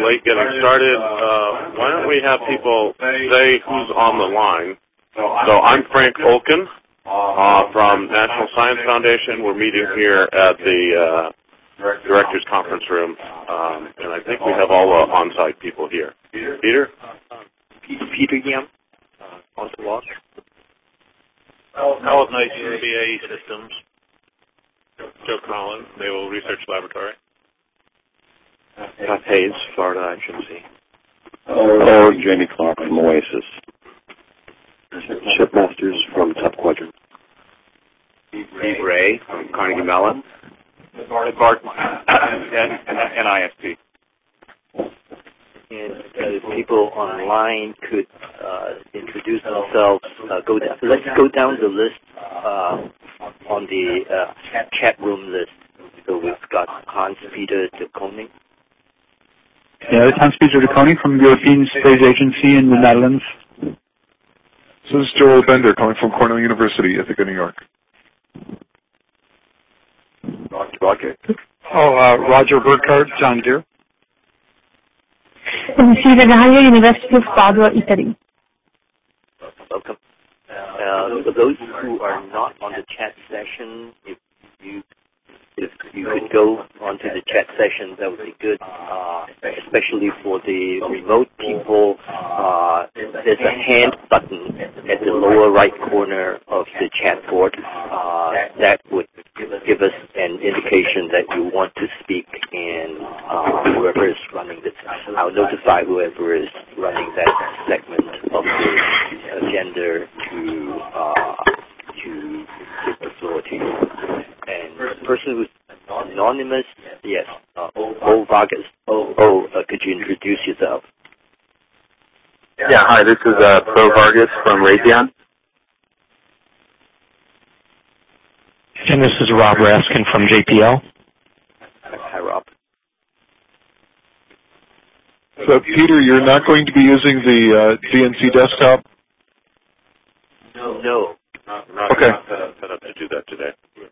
late getting started. Why don't we have people say who's on the line? So I'm Frank Olken from National Science Foundation. We're meeting here at the Directors Conference Room, and I think we have all the on-site people here. Peter? Peter Yam, on the walk. Howard Mason, BAE Systems. Joe Collin, Naval Research Laboratory. Pat Hayes, Florida Agency. Or Jamie Clark from Oasis. Chip Masters from Top Quadrant. Steve Ray from Carnegie Mellon. Bart NISP. And people online could introduce themselves. Let's go down the list on the chat room list. So we've got Hans-Peter de Koning. Yeah, it's Hans-Peter de Koning from European Space Agency in the Netherlands. So this is Joel Bender calling from Cornell University, Ithaca, New York. Roger. Roger Burkhardt, John Deere. University of Padua, Italy. Welcome. For those who are not on the chat session, if you could go onto the chat session, that would be good, especially for the remote people. There's a hand button at the lower right corner of the chat board. That would give us an indication that you want to speak, and whoever is running this, I'll notify whoever is running that segment of the agenda to give the floor to you. And the person who's anonymous, yes, O Vargas. Could you introduce yourself? Yeah, hi, this is Pro Vargas from Raytheon. And this is Rob Raskin from JPL. Hi, Rob. So, Peter, you're not going to be using the DNC desktop? No. Okay. Not set up to do that today.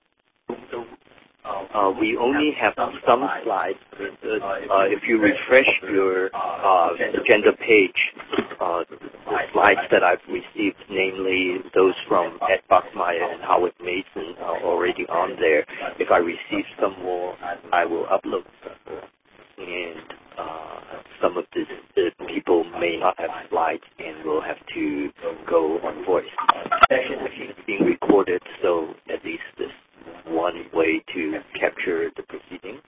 We only have some slides. If you refresh your agenda page, the slides that I've received, namely those from Ed Bachmeyer and Howard Mason, are already on there. If I receive some more, I will upload them. And some of the people may not have slides and will have to go on voice. The session is being recorded, so at least this one way to capture the proceeding.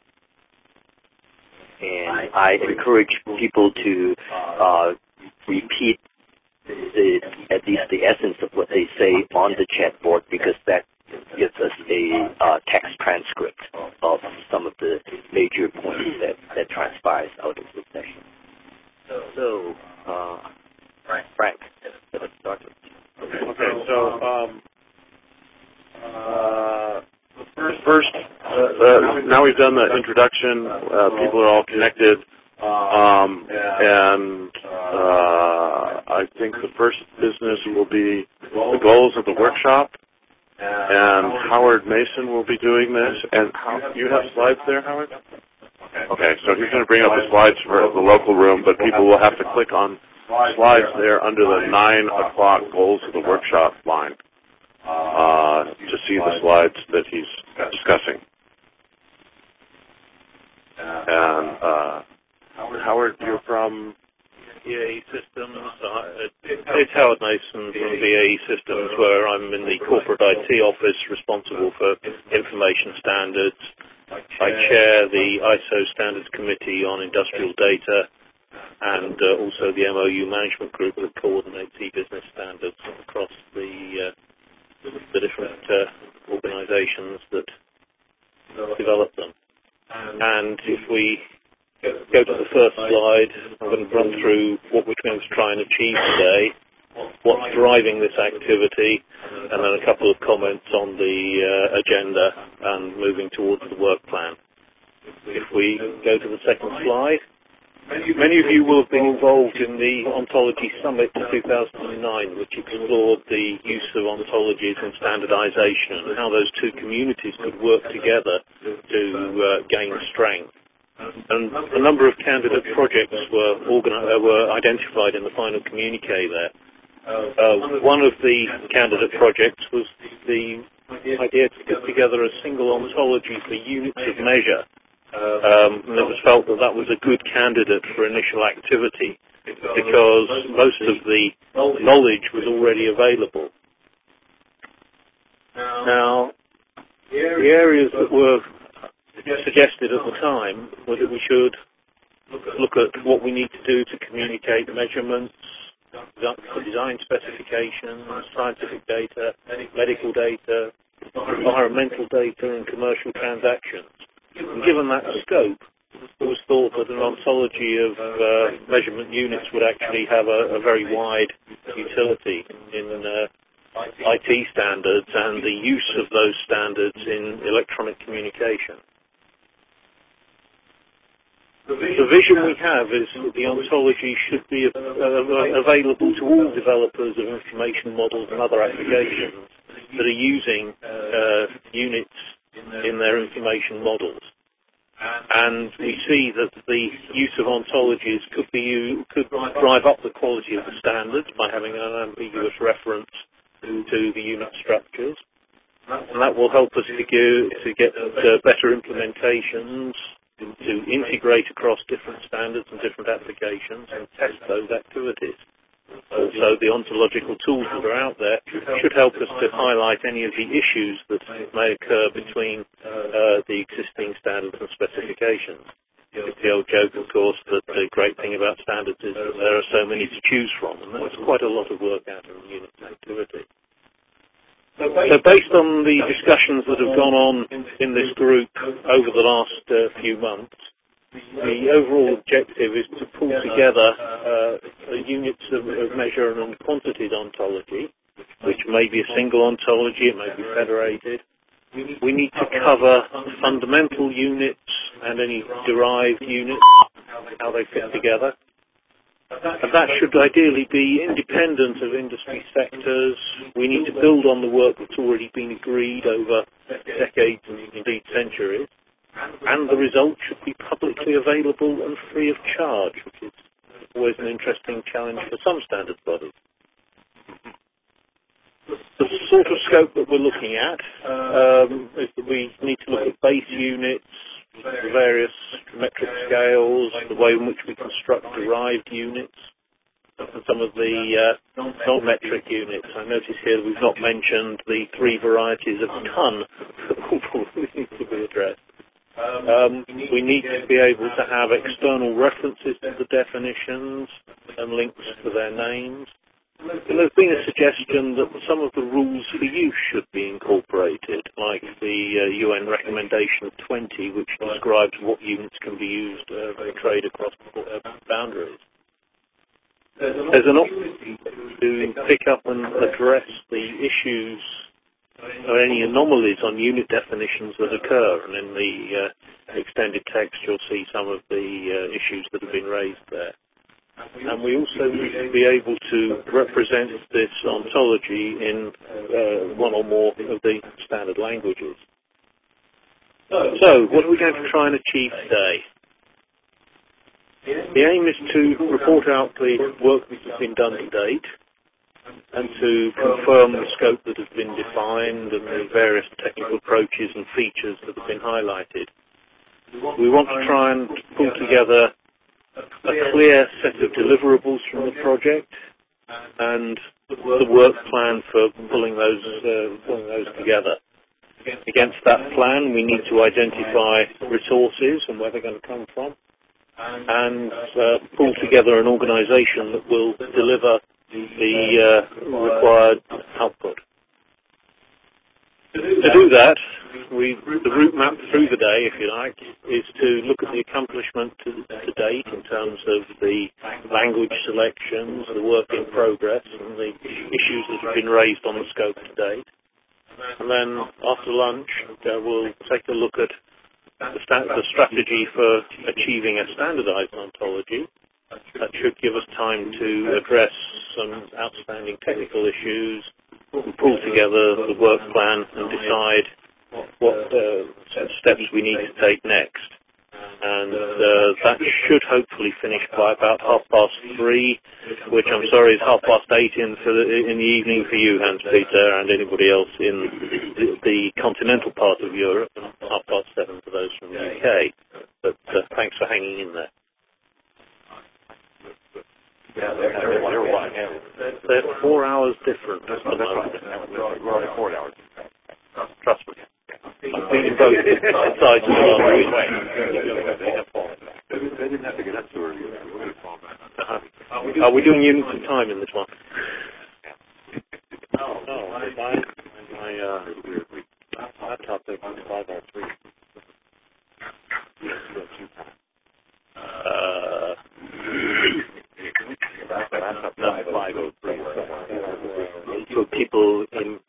And I encourage people to repeat at least the essence of what they say on the chat board, because that gives us a text transcript of some of the major points that transpires out of the session. So, Frank, let's start. Okay, so first, now we've done the introduction. People are all connected, and I think the first business will be the goals of the workshop. And Howard Mason will be doing this. And you have slides there, Howard? Okay, so he's going to bring up the slides for the local room, but people will have to click on slides there under the 9 o'clock goals of the workshop line to see the slides that he's discussing. And Howard, you're from BAE Systems. It's Howard Mason from BAE Systems, where I'm in the corporate IT office responsible for information standards. I chair the ISO Standards Committee on Industrial Data, and also the MOU Management Group that coordinates e-business standards across the different organizations that develop them. And if we go to the first slide, I'm going to run through what we're going to try and achieve today, what's driving this activity, and then a couple of comments on the agenda and moving towards the work plan. If we go to the second slide, many of you will have been involved in the Ontology Summit 2009, which explored the use of ontologies and standardization and how those two communities could work together to gain strength. And a number of candidate projects were identified in the final communique there. One of the candidate projects was the idea to put together a single ontology for units of measure. And it was felt that that was a good candidate for initial activity because most of the knowledge was already available. Now, the areas that were suggested at the time were that we should look at what we need to do to communicate measurements, design specifications, scientific data, medical data, environmental data, and commercial transactions. And given that scope, it was thought that an ontology of measurement units would actually have a very wide utility in IT standards and the use of those standards in electronic communication. The vision we have is that the ontology should be available to all developers of information models and other applications that are using units in their information models. And we see that the use of ontologies could drive up the quality of the standards by having an unambiguous reference to the unit structures. And that will help us to get better implementations, to integrate across different standards and different applications and test those activities. Also, the ontological tools that are out there should help us to highlight any of the issues that may occur between the existing standards and specifications. It's the old joke, of course, that the great thing about standards is that there are so many to choose from, and that's quite a lot of work out in the unit activity. So based on the discussions that have gone on in this group over the last few months, the overall objective is to pull together units of measure and quantities ontology, which may be a single ontology, it may be federated. We need to cover fundamental units and any derived units, how they fit together. And that should ideally be independent of industry sectors. We need to build on the work that's already been agreed over decades and indeed centuries. And the results should be publicly available and free of charge, which is always an interesting challenge for some standards bodies. The sort of scope that we're looking at is that we need to look at base units, the various metric scales, the way in which we construct derived units, and some of the non-metric units. I notice here we've not mentioned the 3 varieties of ton that will need to be addressed. We need to be able to have external references to the definitions and links to their names. And there's been a suggestion that some of the rules for use should be incorporated, like the UN recommendation 20, which describes what units can be used for trade across boundaries. There's an opportunity to pick up and address the issues or any anomalies on unit definitions that occur, and in the extended text you'll see some of the issues that have been raised there. And we also need to be able to represent this ontology in one or more of the standard languages. So, what are we going to try and achieve today? The aim is to report out the work that has been done to date and to confirm the scope that has been defined and the various technical approaches and features that have been highlighted. We want to try and pull together a clear set of deliverables from the project and the work plan for pulling those together. Against that plan, we need to identify resources and where they're going to come from, and pull together an organisation that will deliver the required output. To do that, the route map through the day, if you like, is to look at the accomplishment to date in terms of the language selections, the work in progress, and the issues that have been raised on the scope to date. And then after lunch, we'll take a look at the strategy for achieving a standardized ontology. That should give us time to address some outstanding technical issues, and pull together the work plan and decide what steps we need to take next. and that should hopefully finish by about 3:30, which I'm sorry is 8:30 in the evening for you, Hans-Peter, and anybody else in the continental part of Europe, and 7:30 for those from the UK. But thanks for hanging in there. They're 4 hours different at the moment. We're only 4 hours. Trust me. I've been in both sides of the last week. They didn't have to get up too early. Are we doing units of time in this one? No. My laptop is 5:03. No, 5:03. For people in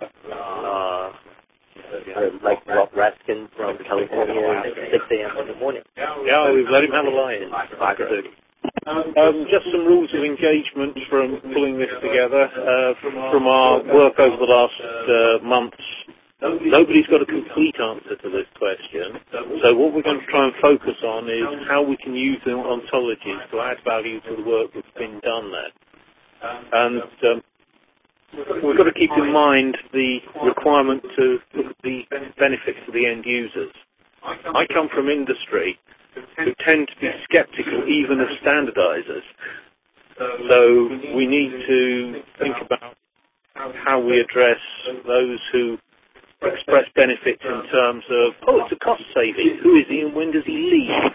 like Rob Raskin from California, 6 a.m. in the morning. Yeah, we've let him have a lie-in. 5:30. Just some rules of engagement from pulling this together. From our work over the last months, nobody's got a complete answer to this question. So what we're going to try and focus on is how we can use the ontologies to add value to the work that's been done there. And we've got to keep in mind the requirement to look at the benefits to the end users. I come from industry who tend to be skeptical even of standardizers. So we need to think about how we address those who express benefits in terms of, it's a cost saving. Who is he and when does he leave?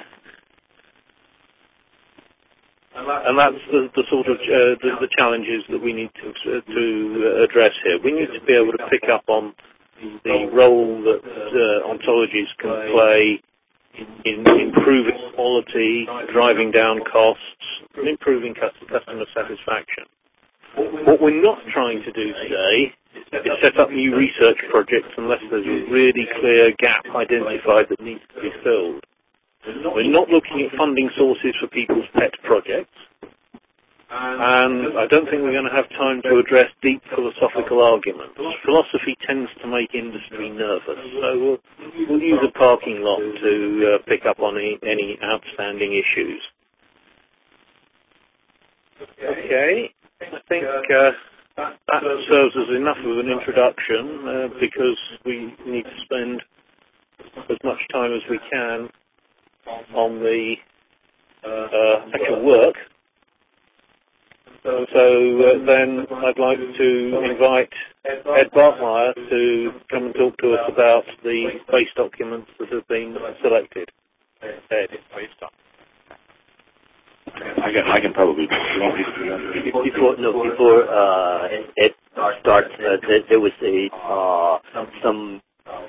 And that's the sort of the challenges that we need to address here. We need to be able to pick up on the role that ontologies can play in improving quality, driving down costs, and improving customer satisfaction. What we're not trying to do today is set up new research projects unless there's a really clear gap identified that needs to be filled. We're not looking at funding sources for people's pet projects, and I don't think we're going to have time to address deep philosophical arguments. Philosophy tends to make industry nervous, so we'll use a parking lot to pick up on any outstanding issues. Okay, I think that serves as enough of an introduction because we need to spend as much time as we can on the actual work. So then I'd like to invite Ed Bartmeyer to come and talk to us about the base documents that have been selected. Ed. I can probably. Before Ed starts, there was some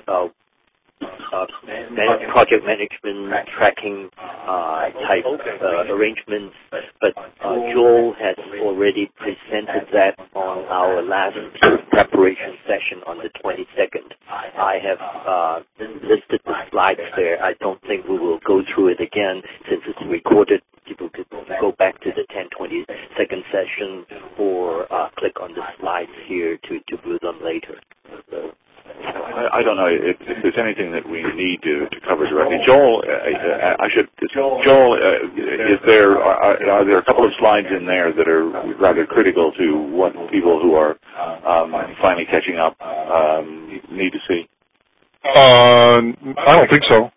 project management tracking type arrangements, but Joel has already presented that on our last preparation session on the 22nd. I have listed the slides there. I don't think we will go through it again since it's recorded. People could go back to the 10/22nd session or click on the slides here to view them later. So, I don't know if there's anything that we need to cover directly. Joel, are there a couple of slides in there that are rather critical to what people who are finally catching up need to see? I don't think so.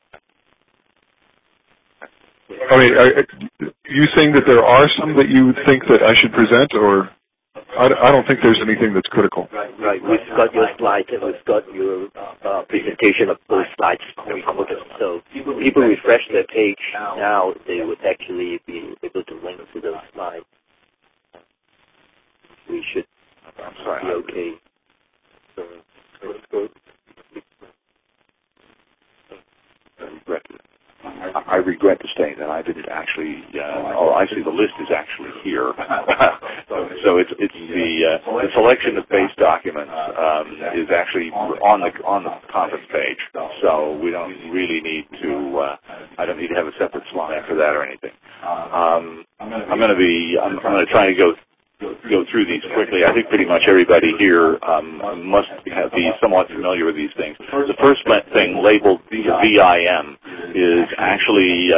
I mean, are you saying that there are some that you think that I should present, or? I don't think there's anything that's critical. Right. We've got your slides and we've got your presentation of those slides recorded. So people refresh their page now, they would actually be able to link to those slides. We should be okay. I regret to say that I didn't actually. I see the list is actually here. So it's the selection of base documents is actually on the conference page. So we don't really need to. I don't need to have a separate slide for that or anything. I'm going to try to go through these quickly. I think pretty much everybody here must be somewhat familiar with these things. The first thing labeled VIM is actually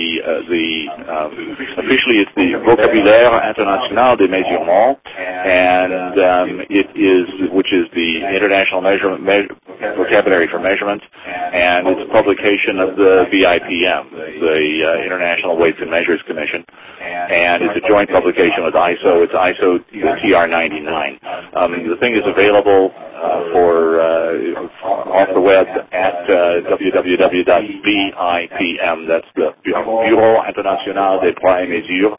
officially it's the Vocabulaire International des Measurements, and which is the International Vocabulary for Measurements, and it's a publication of the BIPM, the International Weights and Measures Commission, and it's a joint publication with ISO. It's ISO TR99. The thing is available off the web at www.BIPM. That's the Bureau International des Poids et Mesures.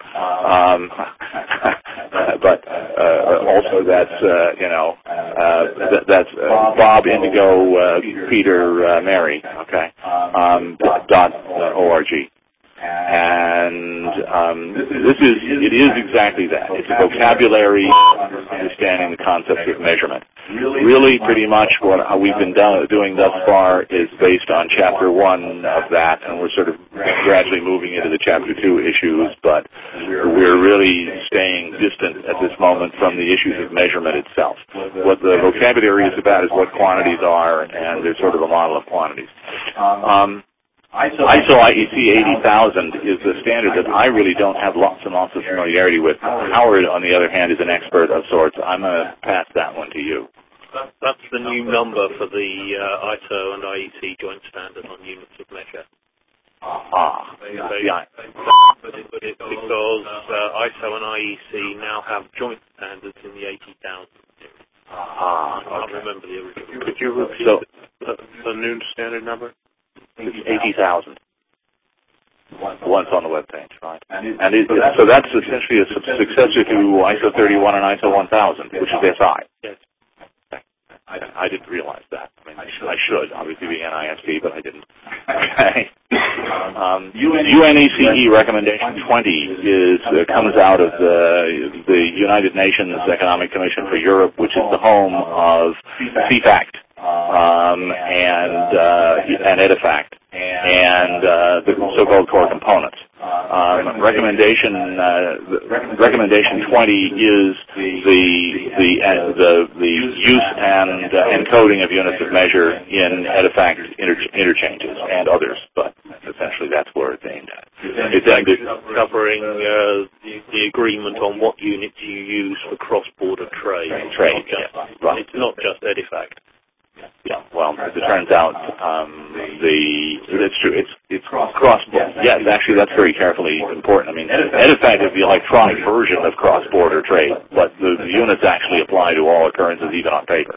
But also that's that's Bob Indigo Peter Mary. Okay. .org. And it is exactly that. It's a vocabulary understanding the concepts of measurement. Really, pretty much what we've been doing thus far is based on Chapter 1 of that, and we're sort of gradually moving into the Chapter 2 issues, but we're really staying distant at this moment from the issues of measurement itself. What the vocabulary is about is what quantities are, and there's sort of a model of quantities. ISO IEC 80,000 is the standard that I really don't have lots and lots of familiarity with. Howard, on the other hand, is an expert of sorts. I'm going to pass that one to you. That's the new number for the ISO and IEC joint standard on units of measure. Because ISO and IEC now have joint standards in the 80,000. I can't remember the original. Could you repeat the new standard number? It's 80,000. Once on the web page, right? So that's essentially a successor to ISO 31 and ISO 1000, which is SI. Yes. I didn't realize that. I mean, I should, obviously, being NISP, but I didn't. Okay. UNECE Recommendation 20 comes out of the United Nations Economic Commission for Europe, which is the home of CFACT. And EDIFACT, and the so-called core components. Recommendation 20 is the use and encoding of units of measure in EDIFACT interchanges and others, but essentially that's where it's aimed at. It's aimed at covering the agreement on what units you use for cross-border trade. Right. It's not just EDIFACT. Yeah, well, as it turns out, it's true. It's cross-border. Yes, actually, that's very carefully important. I mean, EDIFACT is the electronic version of cross-border trade, but the units actually apply to all occurrences, even on paper.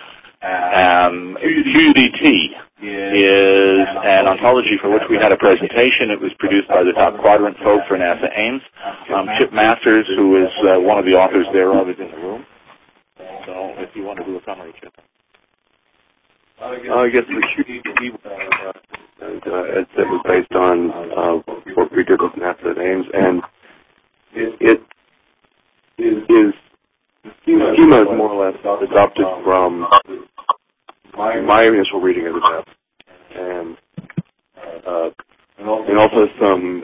QUDT is an ontology for which we had a presentation. It was produced by the Top Quadrant folk for NASA Ames. Chip Masters, who is one of the authors thereof, is in the room. So, if you want to do a summary, Chip. I guess the QUDT it was based on what we did with NASA Ames, and it is the schema is more or less adopted from my initial reading of the map, and also some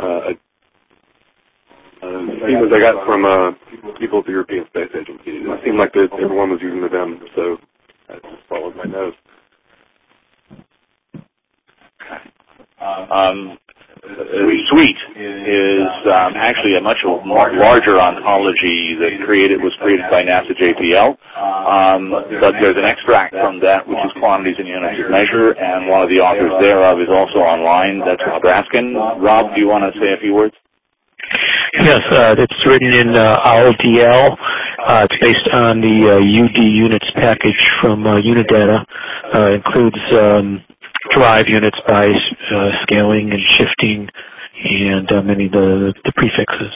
schemas I got from people at the European Space Agency. It seemed like everyone was using them, so I just followed my nose. SWEET is actually a much larger ontology that was created by NASA JPL, but there's an extract from that which is quantities and units of measure, and one of the authors thereof is also online. That's Rob Raskin. Rob, do you want to say a few words? Yes, it's written in OLDL. It's based on the UD units package from Unidata. Includes drive units by scaling and shifting and many of the prefixes.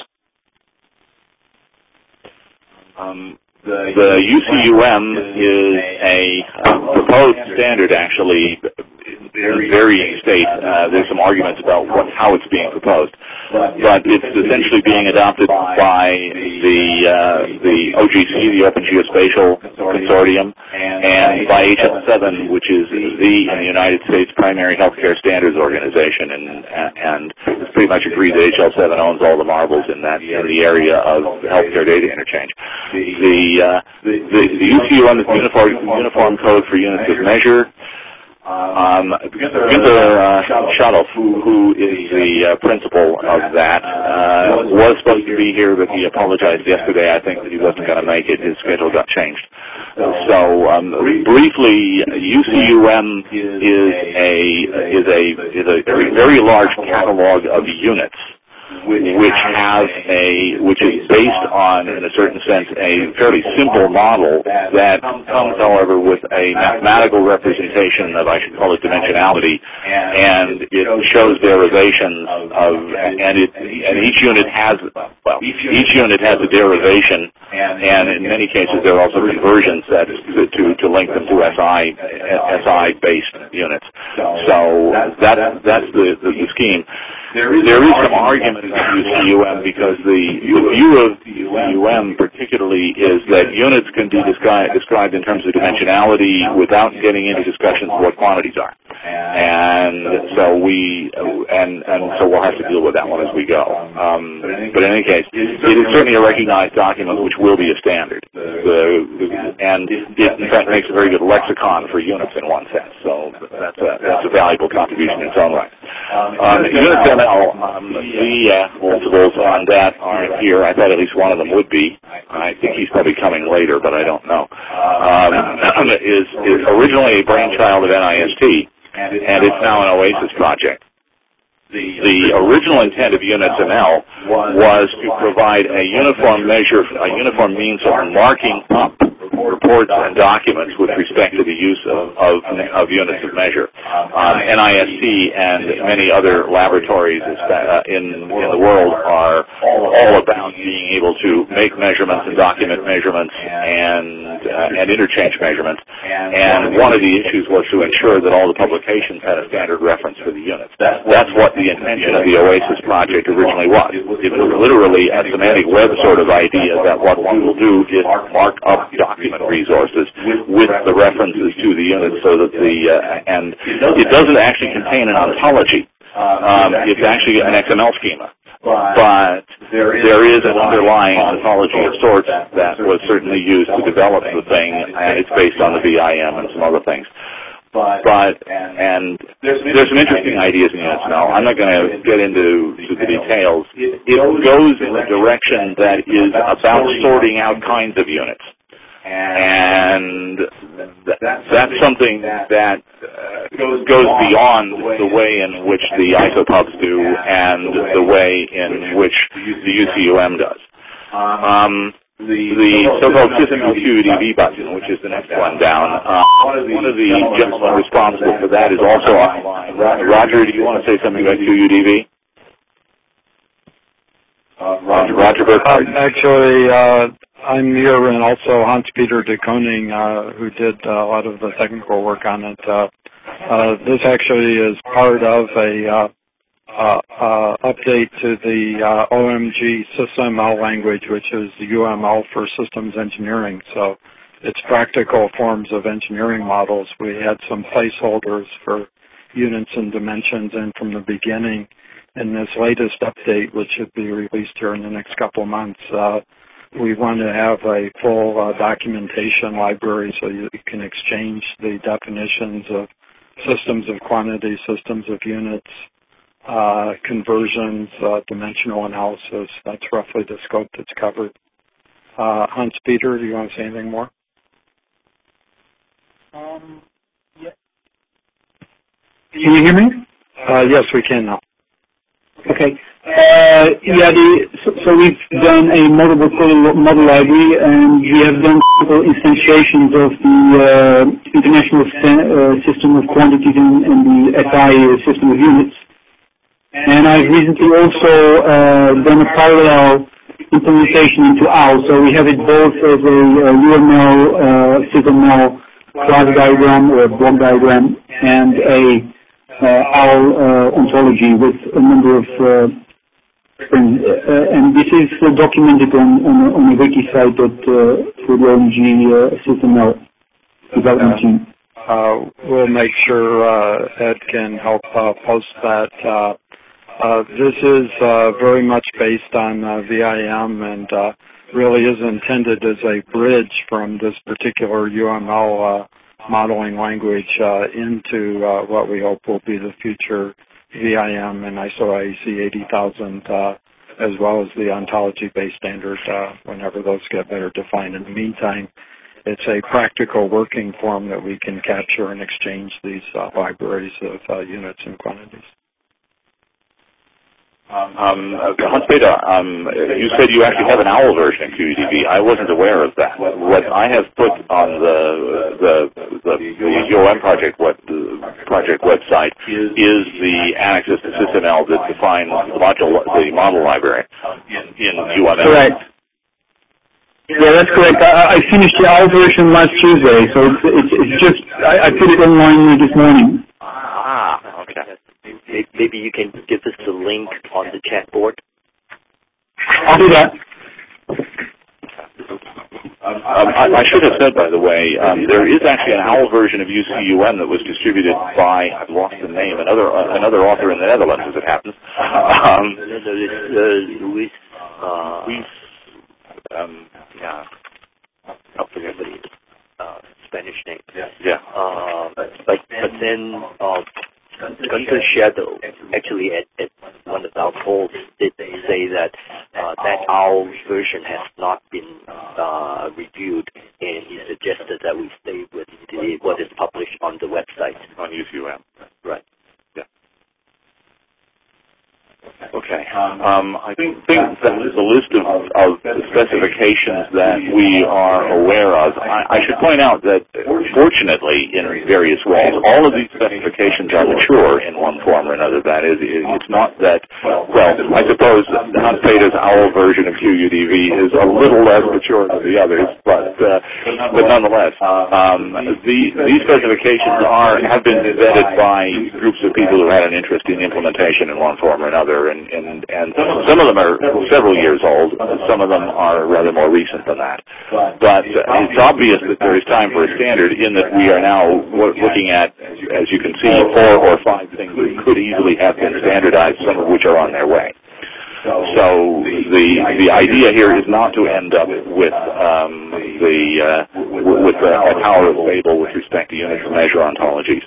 The UCUM is a proposed standard, actually, in varying states. There's some arguments about how it's being proposed, but it's essentially being adopted by the OGC, the Open Geospatial Consortium, and by HL7, which is in the United States primary healthcare standards organization, and it's pretty much agreed that HL7 owns all the marbles in the area of healthcare data interchange. The UCUM is the uniform code for units of measure. Günther Schadolf, who is the principal of that, was supposed to be here, but he apologized yesterday. I think that he wasn't going to make it. His schedule got changed. So, briefly, UCUM is a very large catalog of units, which is based on, in a certain sense, a fairly simple model that comes, however, with a mathematical representation of, I should call it, dimensionality, and it shows derivations of, and each unit has a derivation, and in many cases there are also conversions to link them to SI-based units. So that's the scheme. There is some argument in UCUM because the view of UCUM particularly is that units can be described in terms of dimensionality without getting into discussions of what quantities are. And so we'll have to deal with that one as we go. But in any case, it is certainly a recognized document which will be a standard. And it in fact makes a very good lexicon for units in one sense. So that's a valuable contribution in its own right. Units ML, the multiples on that aren't here. I thought at least one of them would be. I think he's probably coming later, but I don't know. Is originally a brainchild of NIST, and it's now an OASIS project. The original intent of UNITS-ML was to provide a uniform means of marking up reports and documents with respect to the use of units of measure. NIST and many other laboratories in the world are all about being able to make measurements and document measurements and interchange measurements. And one of the issues was to ensure that all the publications had a standard reference for the units. That's what the intention of the OASIS project originally was. It was literally a semantic web sort of idea that what one will do is mark up document resources with the references to the units so that and it doesn't actually contain an ontology. It's actually an XML schema. But there is an underlying ontology of sorts that was certainly used to develop the thing, and it's based on the VIM and some other things. And there's some interesting ideas in UNITS now. I'm not going to get into the details. It goes in a direction that is about sorting out kinds of units. And that's something that goes beyond the way in which the isopubs do and the way in which the UCUM does. The so-called system QUDB button, which is the next one down, one of the gentlemen responsible for that is also online. Roger, do you want to say something about QUDB? Roger Burkhardt. Actually, I'm here, and also Hans-Peter de Koning, who did a lot of the technical work on it. This actually is part of a update to the OMG SysML language, which is the UML for systems engineering. So it's practical forms of engineering models. We had some placeholders for units and dimensions, and from the beginning, in this latest update, which should be released here in the next couple of months, we want to have a full documentation library so you can exchange the definitions of systems of quantity, systems of units, conversions, dimensional analysis. That's roughly the scope that's covered. Hans-Peter, do you want to say anything more? Yeah. Can you hear me? Yes, we can now. Okay. So we've done a model library, and we have done several instantiations of the international system of quantities and the SI system of units. And I've recently also done a parallel implementation into OWL. So we have it both as a UML, SysML class diagram or block diagram, and a OWL ontology with a number of and this is documented on a wiki site for the OMG SysML development team. We'll make sure Ed can help post that. This is very much based on VIM and really is intended as a bridge from this particular UML modeling language into what we hope will be the future VIM and ISO IEC 80,000, as well as the ontology-based standard whenever those get better defined. In the meantime, it's a practical working form that we can capture and exchange these libraries of units and quantities. Hans-Peter, you said you actually have an OWL version of QEDV. I wasn't aware of that. What I have put on the UOM project website is the annexes to SysML that define the model library in UOM. Correct. Yeah, that's correct. I finished the OWL version last Tuesday, so it's just I put it online this morning. Ah, okay. Maybe you can give us the link on the chat board. I'll do that. I should have said, by the way, there is actually an OWL version of UCUM that was distributed by, I've lost the name, another author in the Netherlands, as it happens. Luis. Yeah. I'll forget what his Spanish name. Yeah. But then Gunter Shadow actually at one of our polls did say that that OWL version has not been reviewed, and he suggested that we stay with what is published on the website. On UCUM. Right. Yeah. Okay. I think that is a list of specifications that we are aware of. I should point out that, fortunately, in various ways, all of these specifications are mature in one form or another. That is, it's not that, well, I suppose Hans-Peter's OWL version of QUDV is a little less mature than the others, but nonetheless, these specifications have been vetted by groups of people who had an interest in implementation in one form or another, and some of them are several years old, some of them are rather more recent than that. But it's obvious that there is time for a standard in that we are now looking at, as you can see, 4 or 5 things that could easily have been standardized, some of which are on their way. So the idea here is not to end up with a Tower of Babel with respect to unit for measure ontologies.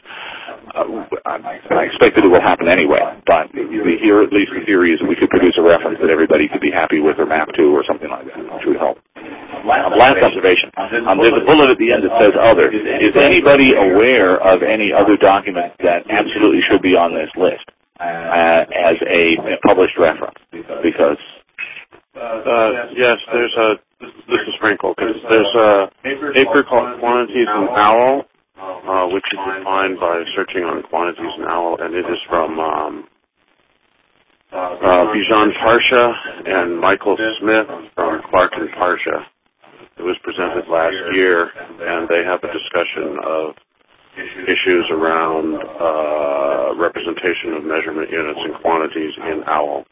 I expect that it will happen anyway, but here at least the theory is that we could produce a reference that everybody could be happy with or map to or something like that, which would help. Last observation. There's a bullet at the end that says other. Is anybody aware of any other document that absolutely should be on this list as a published reference? Because yes, this is Frank Wilkins. There's a paper called Quantities in OWL, which you can find by searching on quantities in OWL, and it is from Bijan Parsha and Michael Smith from Clark and Parsha. It was presented last year, and they have a discussion of issues around representation of measurement units and quantities in OWL.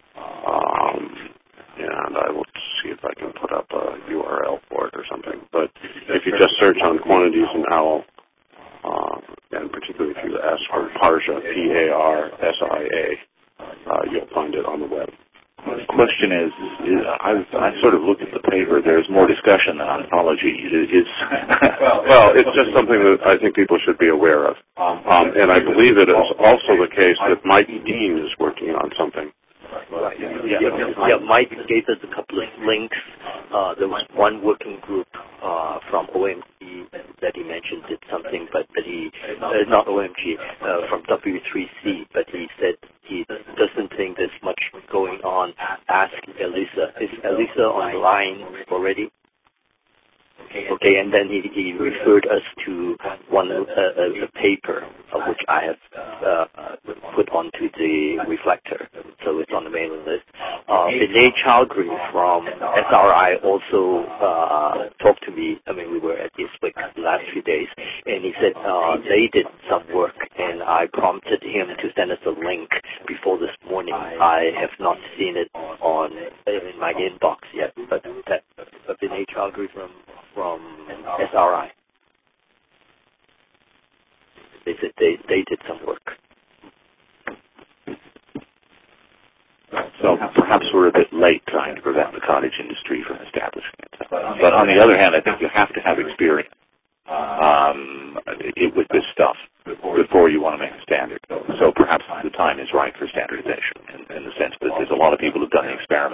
And I will see if I can put up a URL for it or something. But if you just search on quantities in OWL, and particularly if you ask for Parsha, P-A-R-S-I-A, you'll find it on the web. The question is I sort of looked at the paper. There's more discussion than ontology. Well, it's just something that I think people should be aware of. And I believe it is also the case that Mike Dean is working on something. Right. Yeah, Mike gave us a couple of links. There was one working group from OMG that he mentioned did something, but he, not OMG, from W3C, but he said he doesn't think there's much going on. Ask Elisa. Is Elisa online already? Okay, and then he referred us to a paper of which I have put onto the reflector, so it's on the mailing list. Vinay Chowdhury from SRI also talked to me. I mean, we were at ISPIC the last few days, and he said they did some work, and I prompted him to send us a link before this morning. I have not seen it in my inbox yet, but Vinay Chowdhury from SRI. They said they did some work. So perhaps we're a bit late trying to prevent the cottage industry from establishing itself. But on the other hand, I think you have to have experience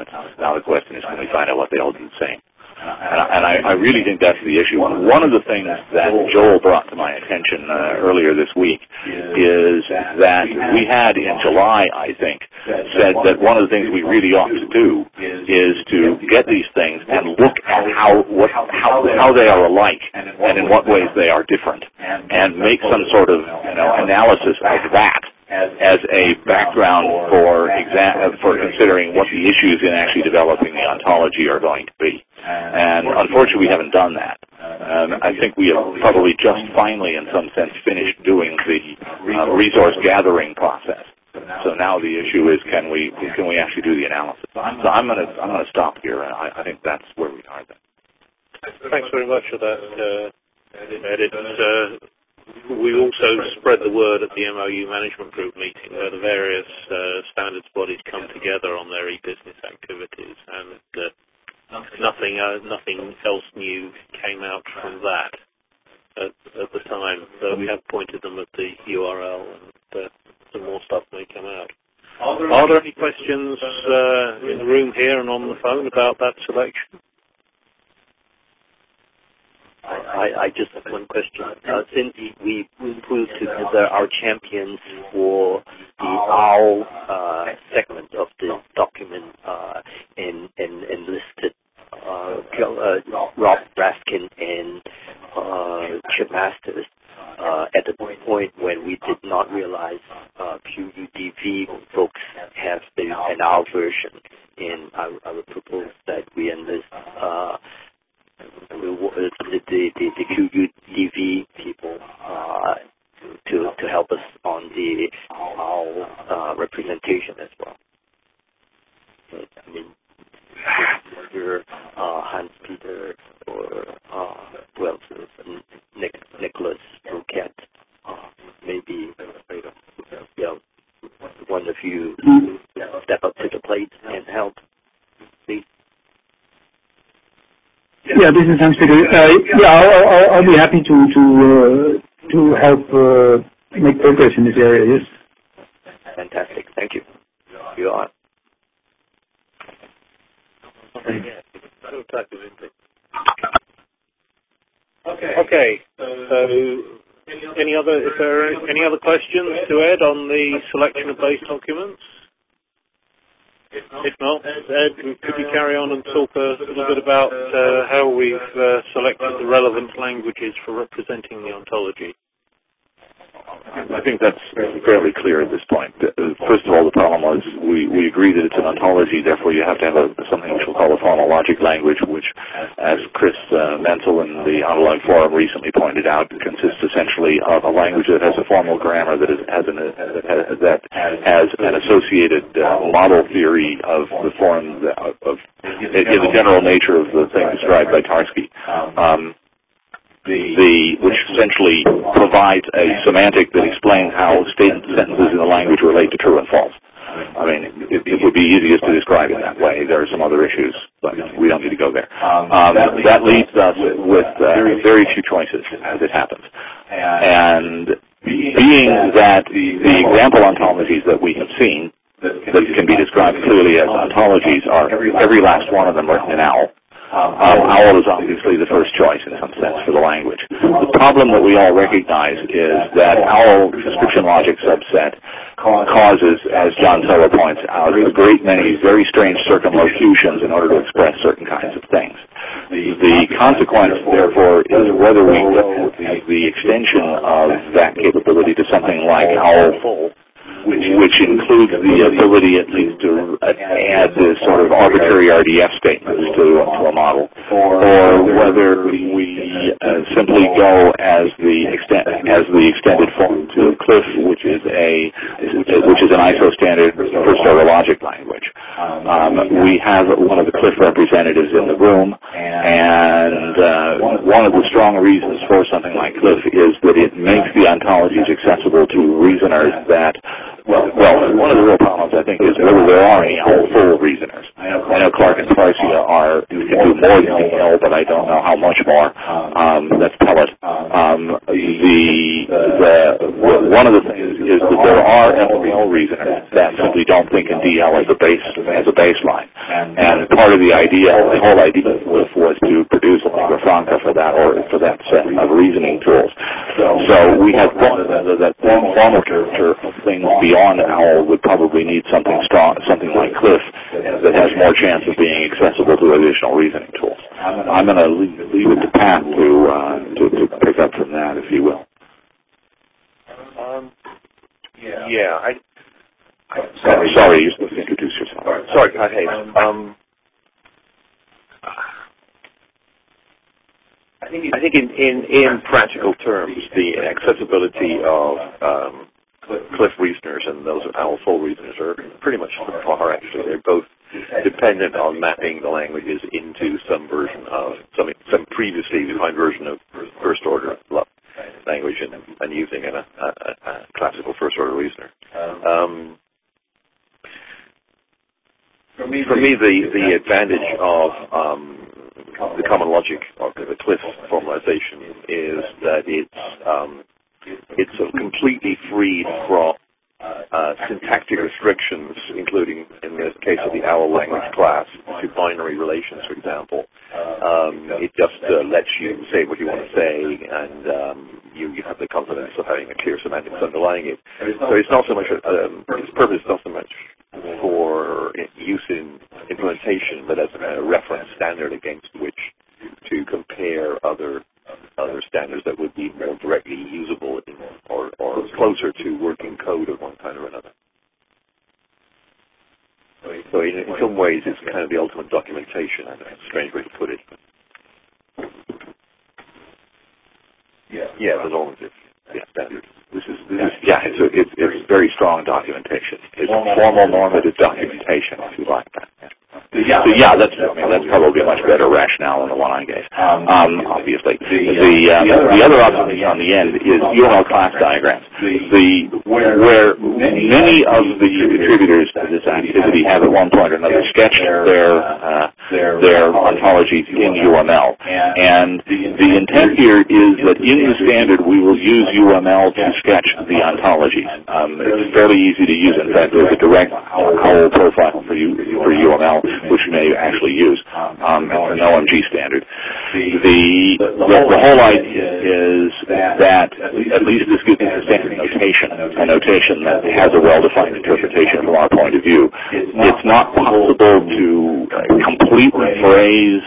documents. Now the question is, can we find out what they all do the same? And I really think that's the issue. One of the things that Joel brought to my attention earlier this week is that we had in July, I think, said that one of the things we really ought to do is to get these things and look at how they are alike and in what ways they are different, and make some sort of analysis of that as a background for considering what the issues in actually developing the ontology are going to be. And unfortunately, we haven't done that. I think we have probably just finally, in some sense, finished doing the resource gathering process. So now the issue is, can we actually do the analysis? So I'm going to stop here. I think that's where we are then. Thanks very much for that, Ed. We also spread the word at the MOU Management Group meeting, where the various standards bodies come together on their e-business activities, and nothing else new came out from that at the time. So we have pointed them at the URL, and some more stuff may come out. Are there any questions in the room here and on the phone about that selection? I just have one question. Since we put together our champions for the OWL segment of the document and listed Rob Raskin and Chip Masters at the point when we did not realize QUDV folks have an OWL version, and I would propose that we enlist the QUDV people to help us on the OWL representation as well. I mean, whether Hans Peter or who else is Nicholas Bouquet, maybe one of you step up to the plate and help, please. Yeah, this is Hans Peter. I'll be happy to help make progress in this area. Yes. Fantastic. Thank you. You are. Okay. So, is there any other questions to Ed on the selection of base documents? If not, Ed, could you carry on and talk a little bit about how we've selected the relevant languages for representing the ontology? I think that's fairly clear at this point. First of all, the problem was we agree that it's an ontology, therefore you have to have something which we'll call a phonologic language, which, as Chris Menzel in the Ontologue Forum recently pointed out, consists essentially of a language that has a formal grammar that has an associated model theory of the form of the general nature of the thing described by Tarski. Which essentially provides a semantic that explains how sentences in the language relate to true and false. I mean, it would be easiest to describe it that way. There are some other issues, but we don't need to go there. That leaves us with very few choices, as it happens. And being that the example ontologies that we have seen that can be described clearly as ontologies are every last one of them written in OWL. OWL is obviously the first choice in some sense for the language. The problem that we all recognize is that OWL description logic subset causes, as John Seller points out, a great many very strange circumlocutions in order to express certain kinds of things. The consequence, therefore, is whether we look at the extension of that capability to something like OWL full, which includes the ability at least to add this sort of arbitrary RDF statements to a model, or whether we simply go as the extended form to CLIF, which is an ISO standard first order logic language. We have one of the CLIF representatives in the room, and one of the strong reasons for something like CLIF is that it makes the ontologies accessible to reasoners that one of the real problems, I think, is whether there are any full reasoners. I know Clark and Parcia can do more than DL, but I don't know how much more. That's Pellet. One of the things is that there are FPL reasoners that simply don't think in DL as a baseline. And part of the whole idea was to produce a lingua franca for that set of reasoning tools. So we had thought that the formal character of things beyond OWL would probably need something strong, something like Cliff, that has more chance of being accessible to additional reasoning tools. I'm going to leave it to Pat to pick up from that, if you will. Sorry, you're supposed to introduce yourself. Sorry, Pat Hayes. I think in practical terms, the accessibility of Cliff reasoners and those of OWL full reasoners are pretty much par, actually. They're both dependent on mapping the languages into some version of some previously defined version of first order language and using a classical first order reasoner. For me, the advantage of the common logic of the Cliff formalization is that it's sort of completely freed from syntactic restrictions, including in the case of the OWL language class to binary relations, for example. It just lets you say what you want to say, and you have the confidence of having a clear semantics underlying it. So it's not so much its purpose is not so much for use in implementation, but as a reference standard against which to compare other standards that would be more directly usable or closer to working code of one kind or another. So in some ways, it's kind of the ultimate documentation. I know it's a strange way to put it. Yeah, there's always it. Yeah, standard. It's very strong documentation. It's formal normative documentation, if you like that. That's probably a much better rationale than the one I gave. Obviously, the other observation on the end is UML class diagrams. Where many of the contributors to this activity have at one point or another sketched their ontologies in UML, and the intent here is that in the standard we will use UML to sketch the ontologies. It's fairly easy to use. In fact, there's a direct OWL profile for UML, which you may actually use. It's an OMG standard. The whole idea is that at least this gives us a standard notation, a notation that has a well-defined interpretation from our point of view. It's not possible to completely phrase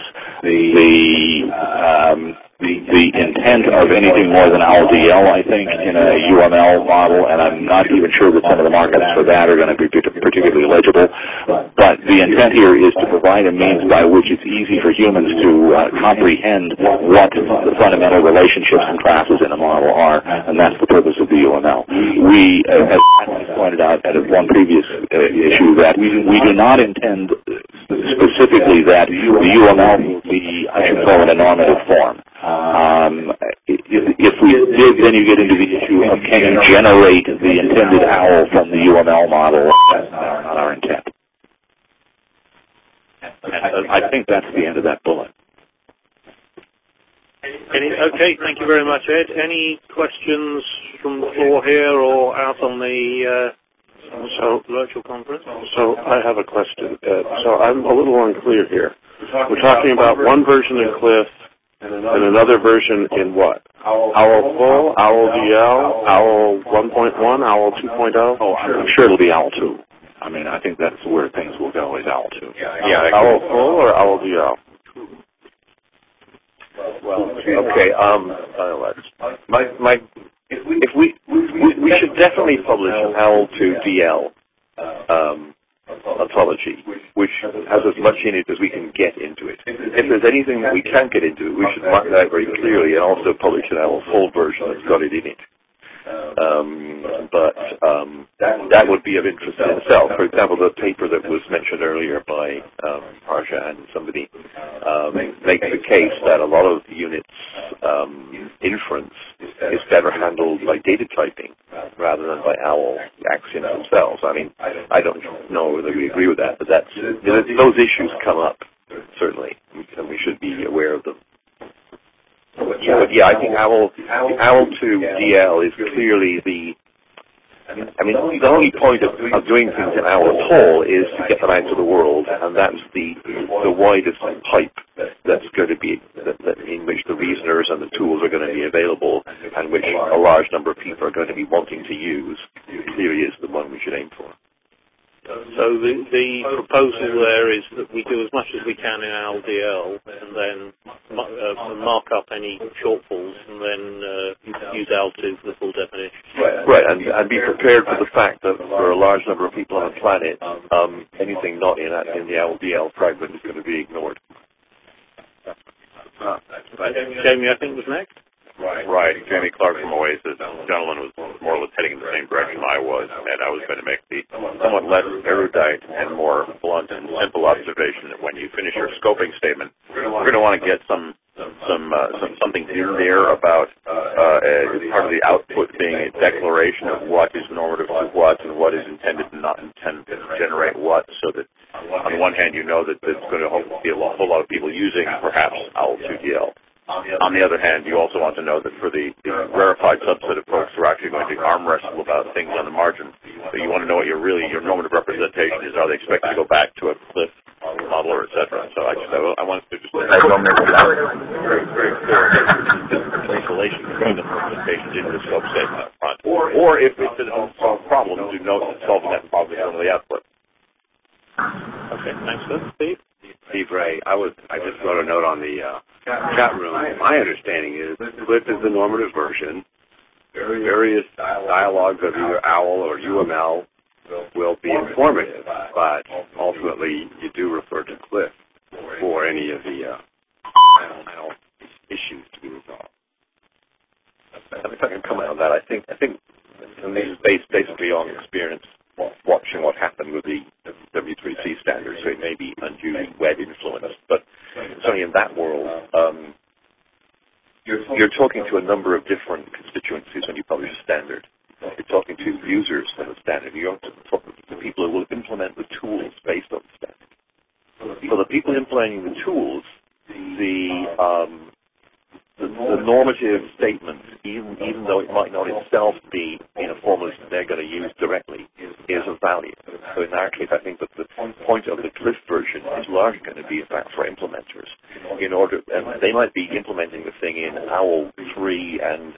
the intent of anything more than OWL-DL, I think, in a UML model, and I'm not even sure that some of the markups for that are going to be particularly legible. But the intent here is to provide a means by which it's easy for humans to comprehend what the fundamental relationships and classes in a model are, and that's the purpose of the UML. We, as Pat pointed out at one previous issue, that we do not intend specifically that the UML will be, I should call it, a normative form. If we did, then you get into the issue of can you generate the intended OWL from the UML model. That's not our intent. And I think that's the end of that bullet. Okay, thank you very much, Ed. Any questions from the floor here or out on the virtual conference? So I have a question, Ed. So I'm a little unclear here. We're talking about one version in Cliff and another version in what? OWL full, OWL-DL, OWL 1.1, OWL 2.0? Oh, I'm sure it'll be OWL 2. I mean, I think that's where things will go, is OWL 2. Yeah, OWL full or OWL-DL? Well, okay. If we should definitely publish an OWL to DL ontology, which has as much in it as we can get into it. If there's anything that we can't get into it, we should mark that out very clearly and also publish an OWL full version that's got it in it. But that would be of interest in itself. For example, the paper that was mentioned earlier by Harsha and somebody makes the case that a lot of the units inference is better handled by data typing rather than by OWL axioms themselves. I mean, I don't know whether we agree with that, but those issues come up, certainly, and we should be aware of them. But I think OWL to DL is clearly I mean, the only point of doing things in OWL at all is to get them out to the world, and that's the widest pipe that's going to be in which the reasoners and the tools are going to be available, and which a large number of people are going to be wanting to use. Clearly, is the one we should aim for. So the proposal there is that we do as much as we can in LDL, and then mark up any shortfalls, and then use L2 for the full definition. Right, and be prepared for the fact that for a large number of people on the planet, anything not in the LDL fragment is going to be ignored. Jamie, I think, was next. Right. Jamie Clark from Oasis. The gentleman was more or less heading in the same direction I was, and I was going to make the somewhat less erudite and more blunt and simple observation that when you finish your scoping statement, we're going to want to get something in there about part of the output being a declaration of what is normative to what and what is intended and not intended to generate what, so that on the one hand you know that there's going to be a whole lot of people using perhaps OWL2DL. On the other hand, you also want to know that for the rarefied subset of folks who are actually going to arm wrestle about things on the margin, so you want to know what your normative representation is. Are they expected to go back to a cliff model or et cetera? So I wanted to just very clear isolation between the representations in the scope statement up front. Or if it's an unsolved problem, to note that solving that problem is one of the output. Okay, thanks, Steve. Steve Ray, I just wrote a note on the chat room. My understanding is CLIF is the normative version. Various dialogues of either OWL or UML will be informative, but ultimately you do refer to CLIF for any of the final issues to be resolved. If I can comment on that, I think and this is based basically on experience watching what happened with the W3C standard, so it may be unduly web influenced, but certainly in that world, you're talking to a number of different constituencies when you publish a standard. You're talking to users of the standard. You're talking to people who will implement the tools based on the standard. For the people implementing the tools, the normative statement, even though it might not itself be in a formula that they're going to use directly, is of value. So in our case, I think that the point of the CLIF version is largely going to be, in fact, for implementers. And they might be implementing the thing in OWL 3 and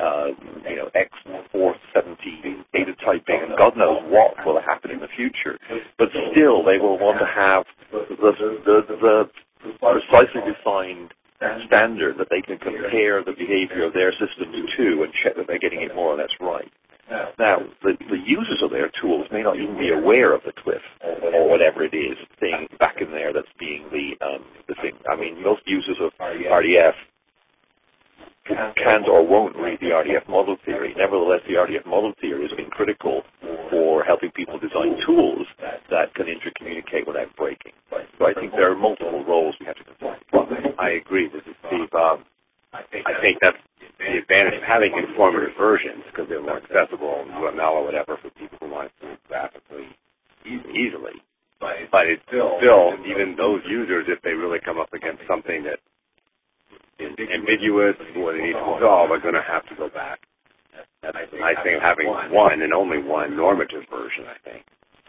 X470 data typing, and God knows what will happen in the future. But still, they will want to have the precisely defined standard that they can compare the behavior of their systems to and check that they're getting it more or less right. Now, the users of their tools may not even be aware of the CLIF or whatever it is thing back in there that's being the thing. I mean, most users of RDF can't or won't read the RDF model theory. Nevertheless, the RDF model theory has been critical for helping people design tools that can intercommunicate without breaking. So I think there are multiple roles we have to complete. I agree. This is Steve. I think that's the advantage of having informative versions, because they're more accessible, UML or whatever, for people who want to move graphically easily. But it's still, even those users, if they really come up against something that is ambiguous or they need to resolve, are going to have to go back. I think having one and only one normative version, I think.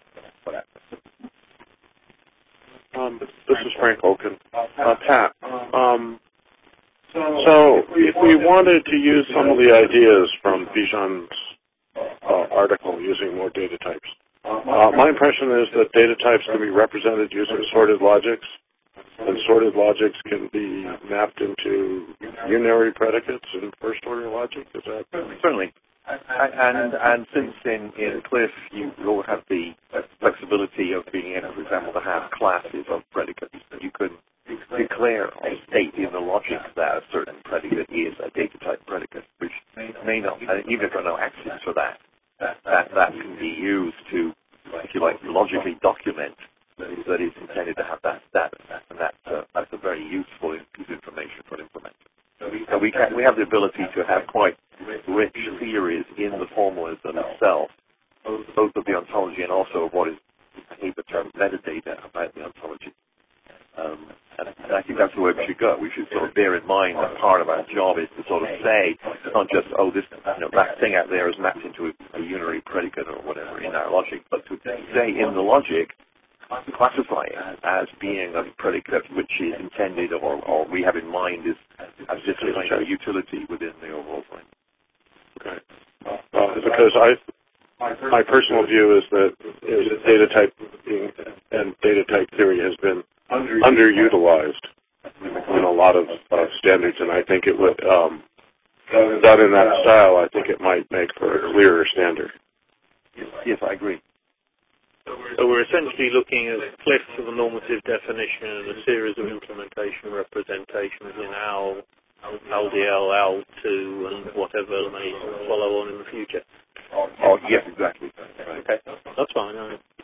This is Frank Oken. Pat, so if we wanted to use some of the ideas from Bijan's article using more data types, my impression is that data types can be represented using sorted logics, and sorted logics can be mapped into unary predicates and first-order logic. Is that certainly? And since in CLIF you will have the flexibility of being able, for example, to have classes of predicates, you could declare or state in the logic that a certain predicate is a data type predicate, which may not, even if there are no axes for that can be used to, if you like, logically document that is intended to have that status, and that's a very useful piece of information for an implementer. So we have the ability to have quite rich theories in the formalism itself, both of the ontology and also of what is, I hate the term, metadata about the ontology. And I think that's the way we should go. We should sort of bear in mind that part of our job is to sort of say, not just, that thing out there is mapped into a unary predicate or whatever in our logic, but to say in the logic, classify it as being a predicate which is intended or we have in mind as justifying our utility within the overall frame. Okay. Because my personal view is that data typing and data type theory has been underutilized in a lot of standards, and I think it would, done in that style, I think it might make for a clearer standard. Yes, I agree. So we're essentially looking at CLIF for the normative definition and a series of implementation representations in OWL, LDL, OWL2, and whatever may follow on in the future. Oh, yes, exactly. Okay, that's fine.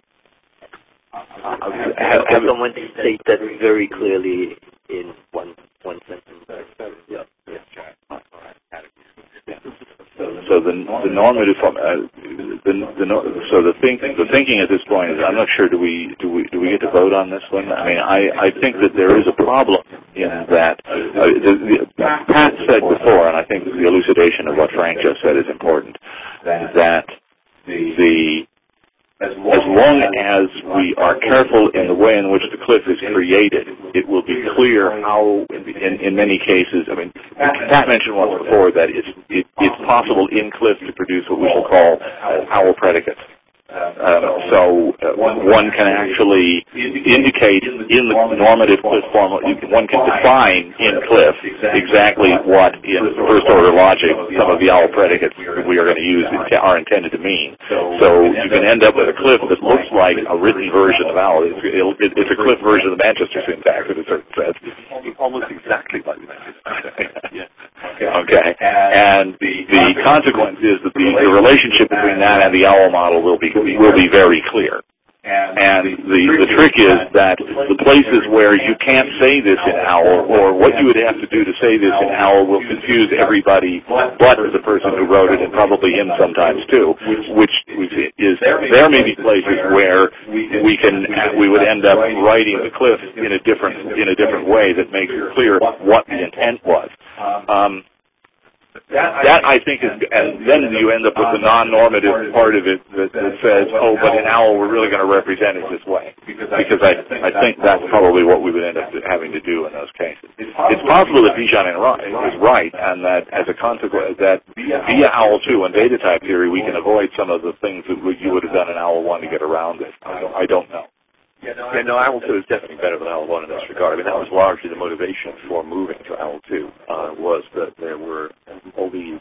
Can someone state that very clearly in one sentence? Yeah. So the normative, so the thinking at this point is, I'm not sure. Do we get to vote on this one? I mean, I think that there is a problem in that. Pat said before, and I think the elucidation of what Frank just said is important. That as long as we are careful in the way in which the CLIF is created, it will be clear how, in many cases, I mean, Pat mentioned once before that it's possible in CLIF to produce what we shall call OWL predicates. So one can actually indicate in the normative CLIF form, one can define in CLIF exactly what in first order logic some of the OWL predicates we are going to use are intended to mean. So you can end up with a CLIF that looks like a written version of OWL. It's a CLIF version of the Manchester syntax in a certain sense. Almost exactly like that. Yeah. Okay. And the consequence is that the relationship between that and the OWL model will be very clear. And the trick is that the places where you can't say this in OWL, or what you would have to do to say this in OWL, will confuse everybody but the person who wrote it, and probably him sometimes too, which is, there may be places where we would end up writing the CLIF in a different way that makes it clear what the intent was. That I think is, and then you end up with the non-normative part of it that says, oh, but in OWL we're really going to represent it this way. Because I think that's probably what we would end up having to do in those cases. It's possible that Bijan is right, and that as a consequence, that via OWL2 and data type theory we can avoid some of the things that you would have done in OWL1 to get around it. I don't know. Yeah, no, OWL2 is definitely better than OWL1 in this regard. I mean, that was largely the motivation for moving to OWL2, was that there were all these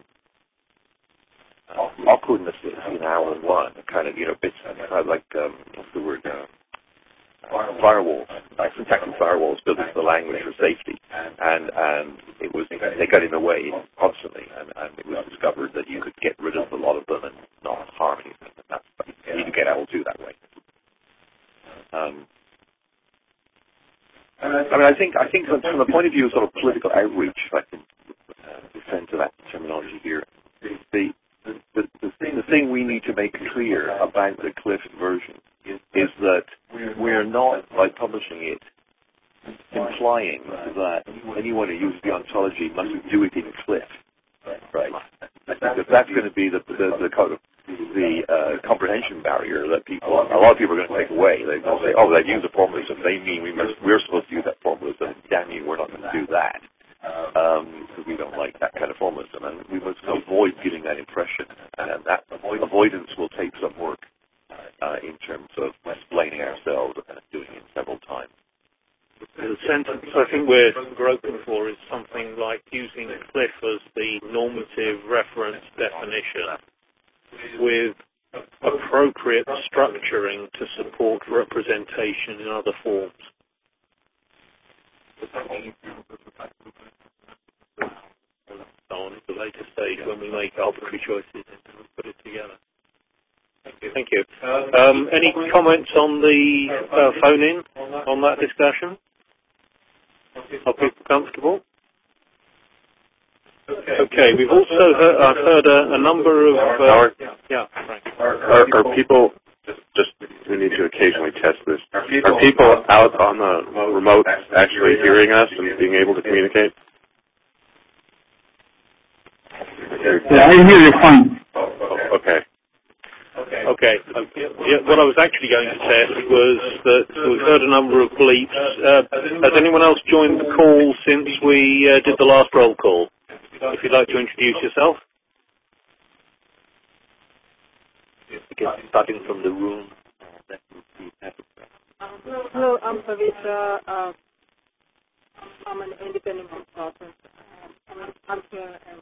awkwardnesses in OWL1, kind of, bits like, what's the word, firewalls, like syntactic firewalls built into the language for safety, and they got in the way constantly, and it was discovered that you could get rid of a lot of them and not harm anything. You need to get OWL2 that way. I think from the point of view of sort of political outreach, if I can defend to that terminology here, the thing we need to make clear about the CLIF version is that we're not, by publishing it, implying that anyone who uses the ontology must do it in CLIF, right? I think that's going to be the comprehension barrier that a lot of people are going to take away. They'll say, oh, they use a formalism. They mean we're supposed to use that formalism. Damn you, we're not going to do that. Because we don't like that kind of formalism. And we must avoid giving that impression. And that avoidance will take some work in terms of explaining ourselves and doing it several times. The sentence I think we're groping for is something like using CLIF as the normative reference definition with appropriate structuring to support representation in other forms. On at the later stage when we make arbitrary choices and put it together. Thank you. Any comments on the phone-in on that discussion? Are people comfortable? Okay, we've also heard a number of... Howard? Yeah, Frank. Are people, just we need to occasionally test this, are people out on the remote actually hearing us and being able to communicate? Yeah, I hear you fine. Oh, okay. Okay. What I was actually going to test was that we've heard a number of bleeps. Has anyone else joined the call since we did the last roll call? If you'd like to introduce yourself. Starting from the room. Hello, I'm Savitra. I'm an independent consultant. I'm here as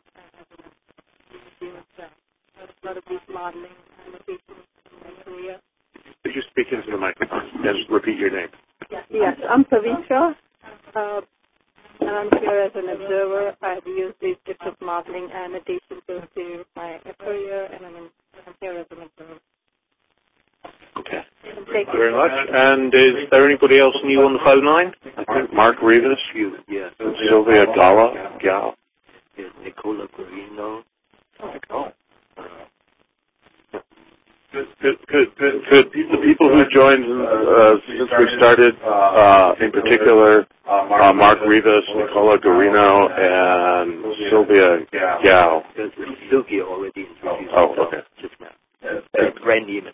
a lot of these modeling applications in my career. Could you speak into the microphone and repeat your name? Yes, I'm Savitra, and I'm here as an observer. I've used these types of modeling annotations to my career, and I'm here as an observer. Okay. Thank you very much. And is there anybody else new on the phone line? I think Mark Rivas. Yes. Sylvia Gal. Nicola Guarino. Oh. Could the people who joined since we started, in particular, Mark Rivas, Nicola Guarino, and Sylvia Gal. Sylvia already introduced. Oh, okay. Just now. Brand Neiman.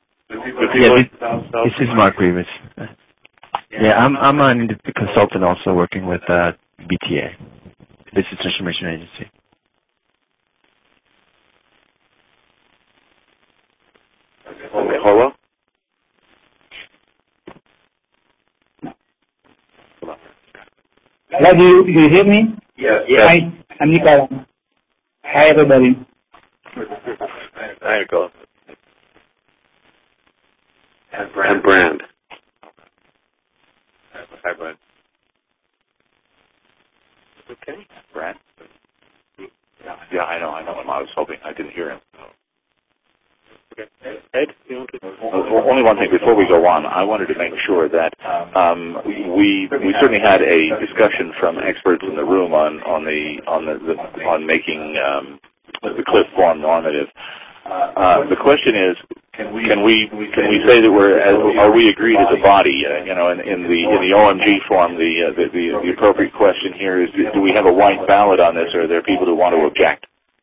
This is Mark Rivas. Yeah, I'm an independent consultant also working with BTA, Business Transformation Agency. Hello? Hello, do you hear me? Yes. Hi, I'm Nicola. Hi, everybody. Hi, Nicola. And Brand. Hi, Brand. Okay. Brand? Yeah, I know. I was hoping. I didn't hear him. Okay. Ed, you want to? Only one thing before we go on. I wanted to make sure that we certainly had a discussion from experts in the room on making the CLIF form normative. The question is, can we say that are we agreed as a body? In the OMG form, the appropriate question here is, do we have a white ballot on this, or are there people who want to object?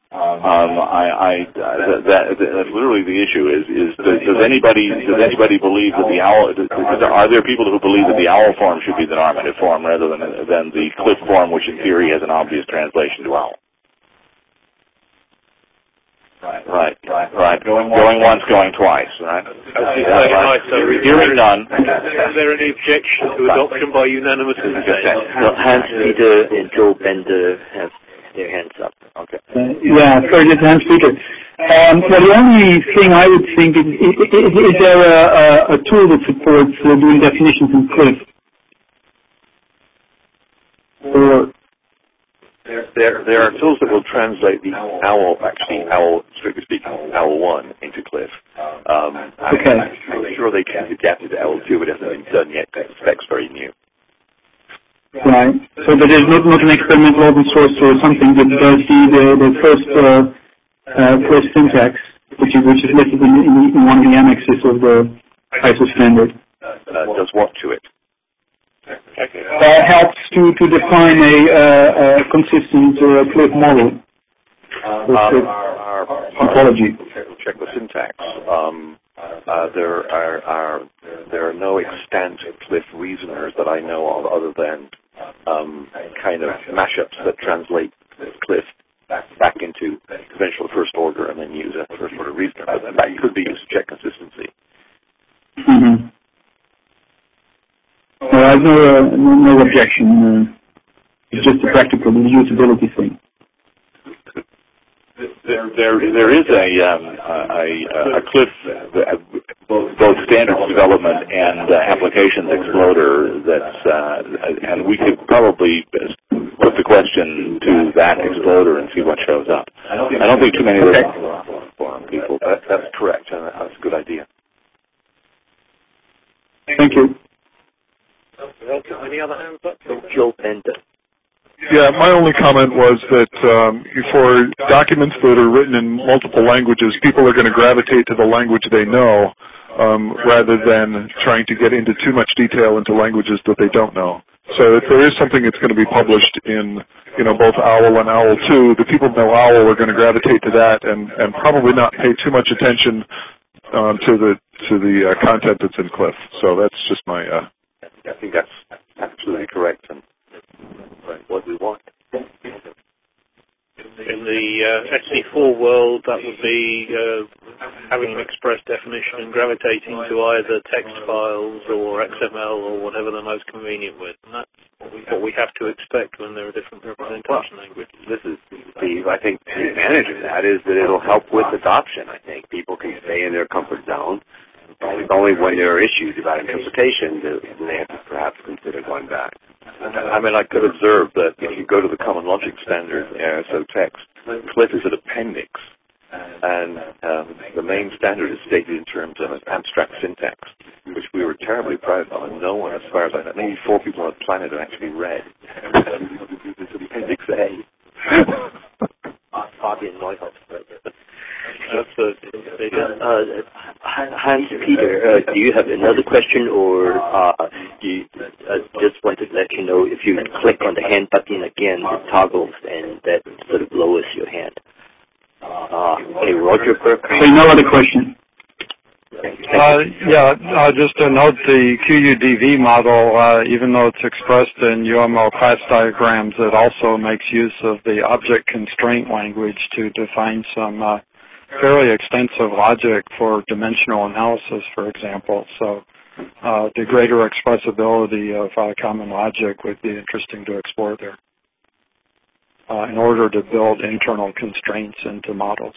That's literally the issue. Does anybody believe that the OWL? Are there people who believe that the OWL form should be the normative form rather than the CLIF form, which in theory has an obvious translation to OWL? Right. Going once, going twice. Right. Hearing none. Is there any objection to adoption by unanimous consent? Hans-Peter and Joe Bender have their hands up. Okay. Sorry, this is Hans-Peter. The only thing I would think is there a tool that supports doing definitions in CLIF? Or there are tools that will translate the OWL, strictly speaking, OWL 1 into CLIF. Okay. I'm sure they can be adapted to OWL 2, but it hasn't been done yet because the spec's very new. Right. So there is not an experimental open source or something that does the first syntax, which is listed in one of the annexes of the ISO standard. Does what to it? Helps to define a consistent CLIF model. Our topology. Check the syntax. There are no extant CLIF reasoners that I know of, other than kind of mashups that translate CLIF back into conventional first order and then use a first order reasoner. But that could be used to check consistency. Mm-hmm. I have no objection. It's just a practical usability thing. There is a CLIF, both standards development and applications exploder and we could probably put the question to that exploder and see what shows up. I don't think too many of them forum people. That's correct, and that's a good idea. Thank you. Any other hands up? Joe Bender. Yeah, my only comment was that for documents that are written in multiple languages, people are going to gravitate to the language they know rather than trying to get into too much detail into languages that they don't know. So if there is something that's going to be published in both OWL and OWL 2, the people who know OWL are going to gravitate to that and probably not pay too much attention to the content that's in Cliff. So that's just my. I think that's absolutely correct and what we want. In the SC4 world, that would be having an express definition and gravitating to either text files or XML or whatever they're most convenient with. And that's what we have to expect when there are different representation languages. This is, Steve, I think the advantage of that is that it'll help with adoption. I think people can stay in their comfort zone. It's only when there are issues about interpretation that they have to perhaps consider going back. I mean, I could observe that if you go to the Common Logic Standard, ASO text, Cliff is an appendix, and the main standard is stated in terms of an abstract syntax, which we were terribly proud of, and no one, as far as I know, maybe 4 people on the planet have actually read. It's Appendix A. Fabian Neuhaus. Hans Peter, do you have another question, or do you just want to let you know if you click on the hand button again, it toggles and that sort of lowers your hand. Okay, Roger Burke. Okay, no other question. Just to note the QUDV model, even though it's expressed in UML class diagrams, it also makes use of the object constraint language to define some fairly extensive logic for dimensional analysis, for example. So the greater expressibility of common logic would be interesting to explore there in order to build internal constraints into models.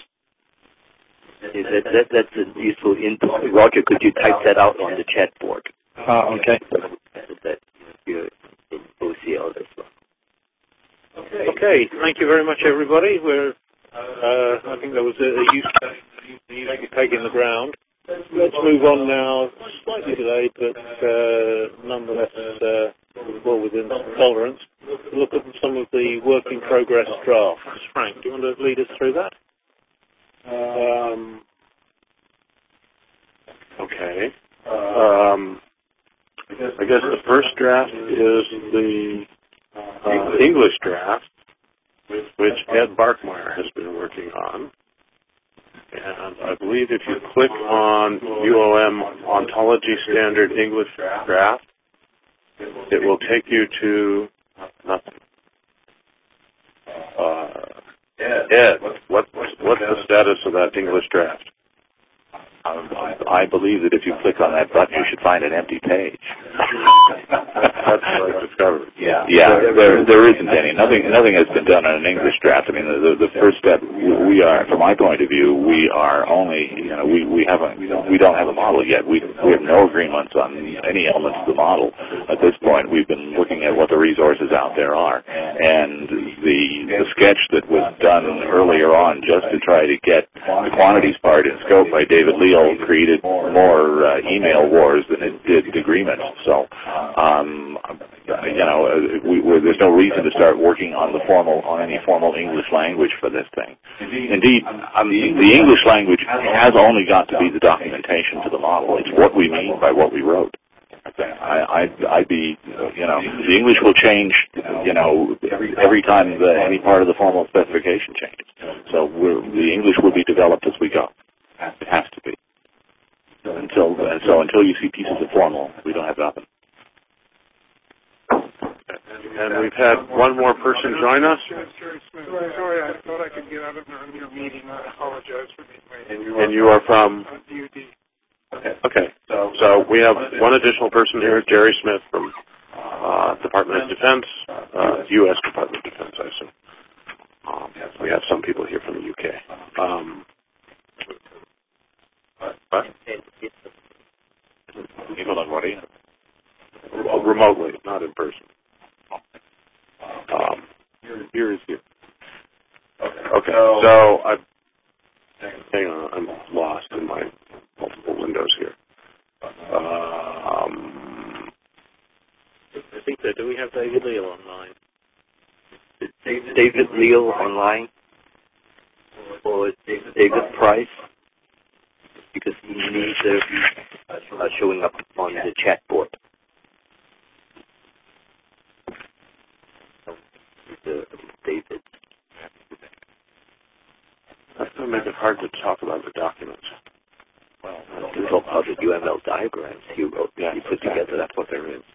That's a useful input. Roger, could you type that out on the chat board? Okay. That you're in OCL as well. Okay, thank you very much, everybody. I think that was a useful peg in the ground. Let's move on now, slightly delayed, but nonetheless well within tolerance. Look at some of the work in progress drafts. Frank, do you want to lead us through that? Okay. I guess the first draft is the English draft, which Ed Barkmeyer has been working on. And I believe if you click on UOM Ontology Standard English Draft, it will take you to nothing. Ed, what's the status of that English draft? I believe that if you click on that button, you should find an empty page. That's what I discovered. Yeah. There isn't any. Nothing has been done on an English draft. I mean, the first step, we are, from my point of view, we are only, we don't have a model yet. We have no agreements on any elements of the model at this point. We've been looking at what the resources out there are, and the sketch that was done earlier on just to try to get the quantities part in scope by David Leal created more email wars than it did agreement. So, there's no reason to start working on any formal English language for this thing. Indeed, the English language has only got to be the documentation to the model. It's what we mean by what we wrote. I'd be, the English will change, every time any part of the formal specification changes. So the English will be developed as we go. It has to be. Until you see pieces of formal, we don't have nothing. And we've had one more person join us. Sorry, I thought I could get out of your meeting. I apologize for being late. And you are from? UD. Okay. So we have one additional person here, Jerry Smith from Department of Defense, U.S. Department of Defense, I assume. We have some people here from the U.K. What? People on what? Remotely, not in person. Here is here. Okay. So hang on, I'm lost in my multiple windows here. I think that. Do we have David Leal online? Is David Leal online? Or David Price? Because he needs showing up on the chat board. David. That's going to make it hard to talk about the documents. Well, talk about the UML diagrams you wrote, you put together. That's what there is.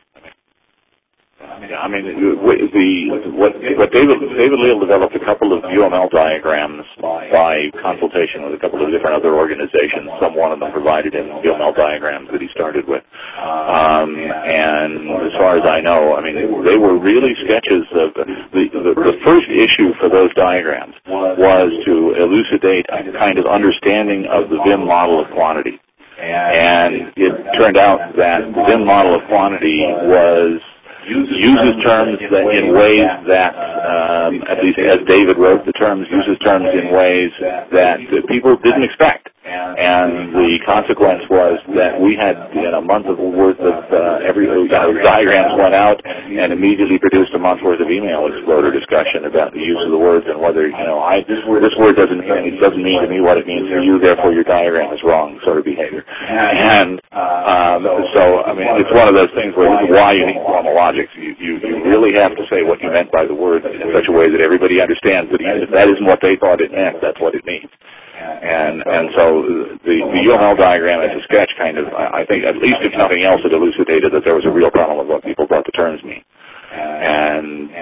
I mean, what David Leal developed a couple of UML diagrams by consultation with a couple of different other organizations. One of them provided him UML diagrams that he started with. And as far as I know, I mean, they were really sketches of the first issue for those diagrams was to elucidate a kind of understanding of the Vim model of quantity. And it turned out that the Vim model of quantity uses terms that in ways that, at least as David wrote the terms, uses terms in ways that people didn't expect. And the consequence was that we had a month of worth of diagrams went out and immediately produced a month's worth of email exploder discussion about the use of the words and whether, this word doesn't mean to me what it means to you, therefore your diagram is wrong sort of behavior. And so, I mean, it's one of those things where this is why you need formal logics. You really have to say what you meant by the word in such a way that everybody understands that even if that isn't what they thought it meant, that's what it means. And so the UML diagram as a sketch kind of, I think, at least if nothing else, it elucidated that there was a real problem with what people thought the terms mean. And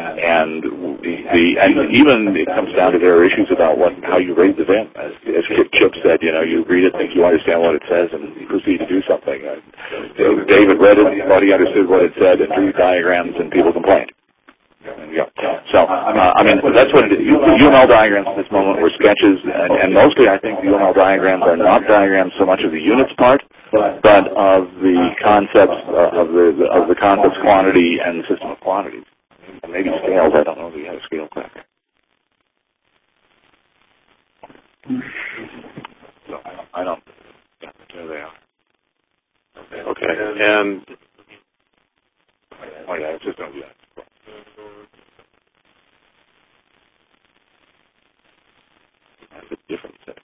even it comes down to there are issues about how you rate the Vim. As Chip said, you read it, think you understand what it says, and you proceed to do something. David read it, thought he understood what it said, and drew diagrams, and people complained. Yeah. So, I mean, that's what it is. UML diagrams at this moment were sketches, and mostly I think the UML diagrams are not diagrams so much of the units part, but of the concepts of the concepts quantity and the system of quantities. And maybe scales. I don't know if we have a scale click. So I don't. Yeah, there they are. Okay. And it's just don't do that. That's a different set.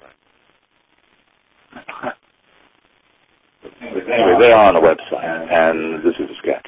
Anyway, they are on the website, and this is a sketch.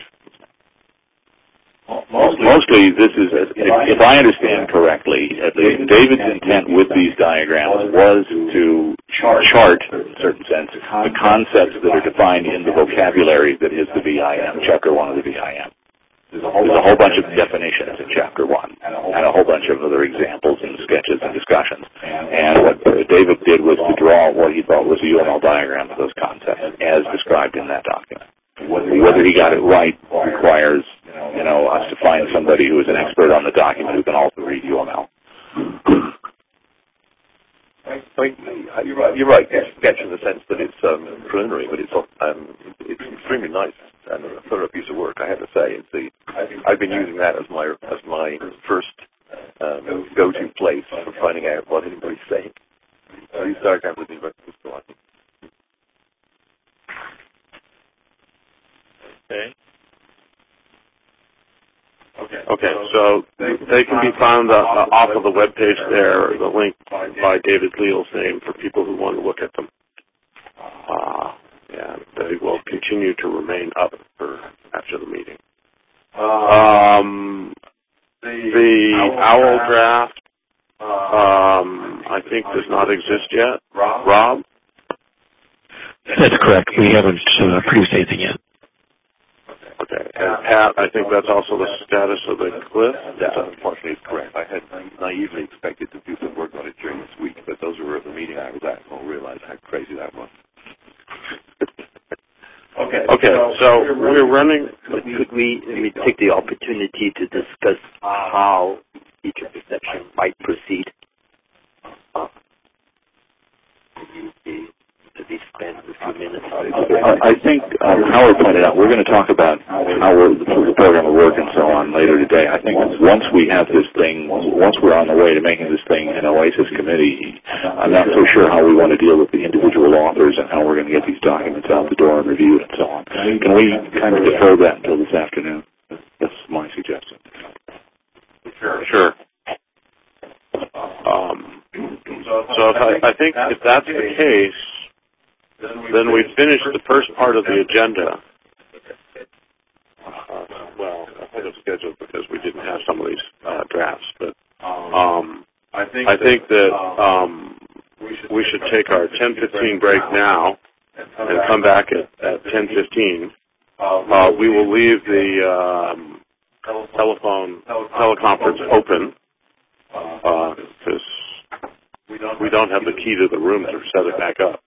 Mostly, this is, if I understand correctly, David's intent with these diagrams was to chart, in a certain sense, the concepts that are defined in the vocabulary that is the VIM, Chapter 1 of the VIM. There's a whole bunch of definitions in Chapter 1, and a whole bunch of other examples and sketches and discussions. And what David did was to draw what he thought was a UML diagram of those concepts, as described in that document. Whether he got it right requires, us to find somebody who is an expert on the document who can also read UML. You're right. Sketch in the sense that it's preliminary, but it's extremely nice and a thorough piece of work. I have to say, I've been using that as my first go-to place for finding out what anybody's saying. These diagrams have been very useful, I think. Okay, so they can be found off of the webpage there, the link by David Leal's name for people who want to look at them. And they will continue to remain up after the meeting. The OWL draft, I think, does not exist yet. Rob? That's correct. We haven't produced anything yet. Okay. And Pat, I think that's also the status of the cliff? That unfortunately is correct. I had naively expected to do some work on it during this week, but those who were at the meeting I was at won't realize how crazy that was. Okay, so we're running. Could we take the opportunity to discuss how each of the sections might proceed? Spend a few minutes. I think Howard pointed out we're going to talk about how the program will work and so on later today. I think once we have this thing, once we're on the way to making this thing an OASIS committee, I'm not so sure how we want to deal with the individual authors and how we're going to get these documents out the door and reviewed and so on. Can we kind of defer that until this afternoon? That's my suggestion. Sure. So I think if that's the case, then we finished the first part of the agenda. Well, ahead of schedule because we didn't have some of these drafts. But I think that we should take our 10:15 break now and come back at 10:15. We will leave the teleconference open because we don't have the key to the room to set it back up.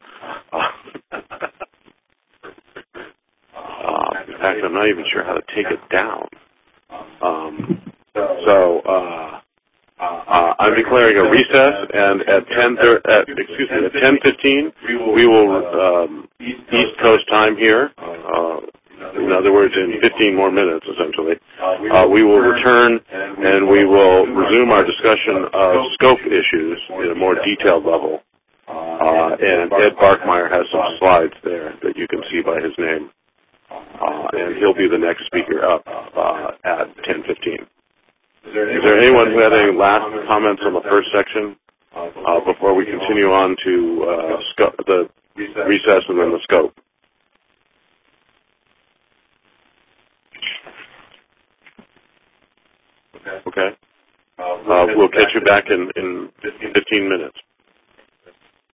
In fact, I'm not even sure how to take it down. I'm declaring a recess, and at 10:15 we will East Coast time here. In other words, in 15 more minutes, essentially, we will return and we will resume our discussion of scope issues in a more detailed level. And Ed Barkmeyer has some slides there that you can see by his name. And he'll be the next speaker up at 10:15. Is there anyone who had any last comments on the first section before we continue on to the recess and then the scope? Okay. We'll catch you back in 15 minutes.